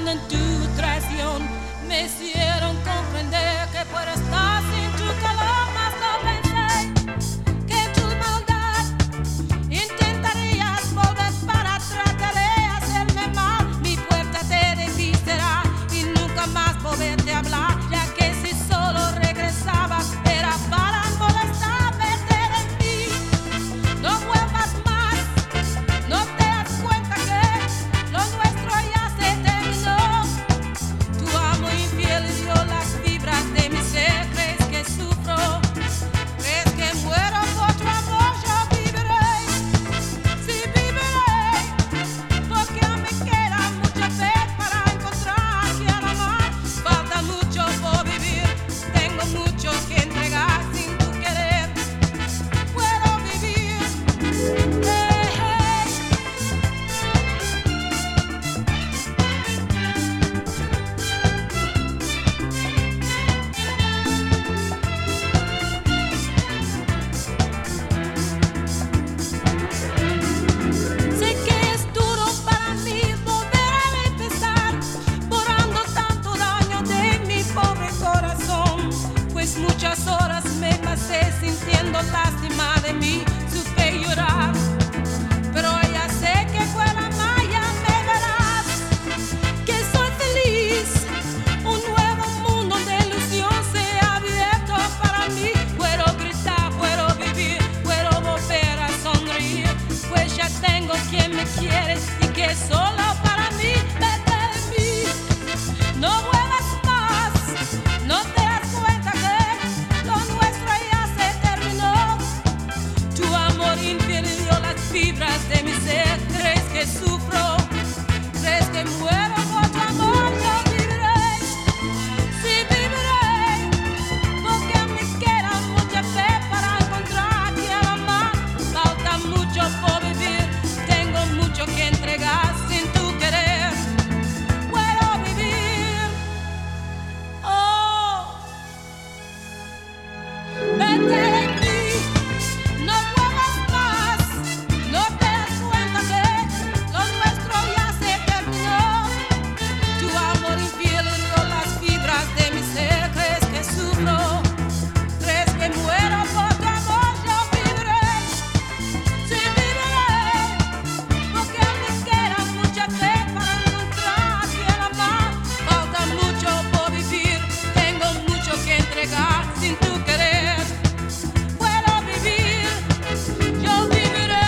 pensando en tu traición. Me hicieron comprender que puedo estar sin tu calor, mas no pensé que tu maldad intentarías volver para tratar de hacerme mal. Mi puerta te desvisará y nunca más volverte a hablar, ya que si solo regresabas era para molestar. Vete de mí, no vuelvas más. No te das cuenta que lo nuestro ya se terminó. Tu amo infiel hirió las fibras de mi ser. ¿Crees que sufro? ¿Crees que muero por tu amor? Yo viviré, sí viviré, porque aún me queda mucha fe para encontrar a quien amar. Falta mucho por vivir, tengo mucho que entregar. Sin tu querer puedo vivir. Hey, hey. Sé que es duro para mí volver a empezar, borrando tanto daño de mi pobre corazón, pues muchas horas me pasé sintiendo lástima de mí. Supe llorar, pero ya sé que fuera maya me verás, que soy feliz. Un nuevo mundo de ilusión se ha abierto para mí. Puedo gritar, puedo vivir, puedo volver a sonreír, pues ya tengo quien me quiere y que es solo para mí. Vete de mí, no vuelvas más. No te das cuenta que lo nuestro ya se terminó. Tu amor infiel hirió las fibras de mi ser. ¿Crees que sufro? ¿Crees que muero por tu amor? Yo viviré, sí viviré, porque aún me queda mucha fe para encontrar a quien amar. Falta mucho por vivir, tengo mucho que entregar. Sin tu querer puedo vivir. Oh, vete de mí, no vuelvas más. No te das cuenta que lo nuestro ya se terminó. Tu amor infiel hirió las fibras de mi ser. ¿Crees que sufro? ¿Crees que muero por tu amor? Yo viviré, sí viviré, porque aún me queda mucha fe para encontrar a quien amar. Falta mucho por vivir, tengo mucho que entregar. Sin tu querer puedo vivir, yo viviré.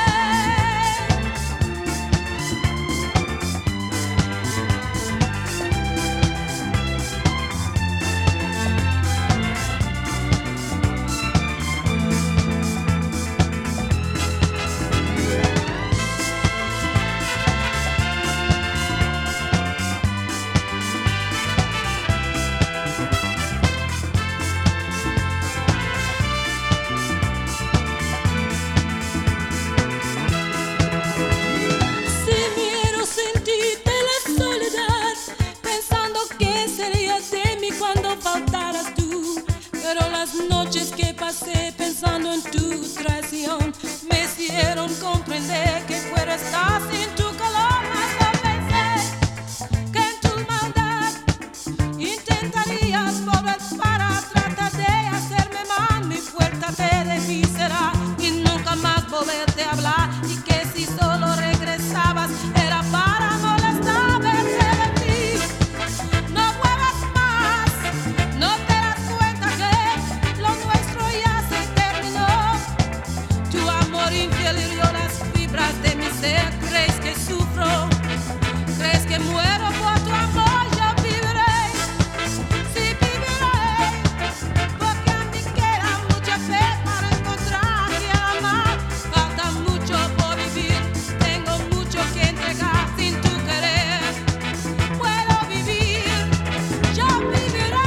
Si miro sentirte la soledad, pensando que sería de mí cuando faltaras tú. Pero las noches que pasé pensando en tu traición me hicieron comprender que puedo estar sin tu calor. Mas no pensé que en tu maldad intentarías volver para tratar de hacerme mal. Mi puerta te desvisará y nunca más volverte a hablar, y que si solo regresabas era para molestar. Vete de mí, no vuelvas más. No te das cuenta que lo nuestro ya se terminó. Tu amor infiel hirió las fibras de mi ser. ¿Crees que sufro? ¿Crees que muero por tu amor? Yo viviré, sí viviré, porque aún me queda mucha fe para encontrar a quien amar. Falta mucho por vivir, tengo mucho que entregar. Sin tu querer puedo vivir, yo viviré.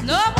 No